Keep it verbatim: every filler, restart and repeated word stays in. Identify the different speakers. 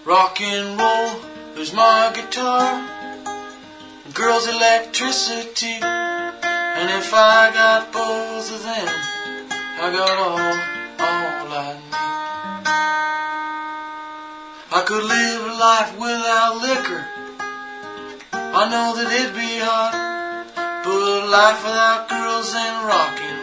Speaker 1: Rock and roll is my guitar, girls electricity, and if I got both of them, I got all, all I need. I could live a life without liquor, I know that it'd be hard, but a life without girls and rock and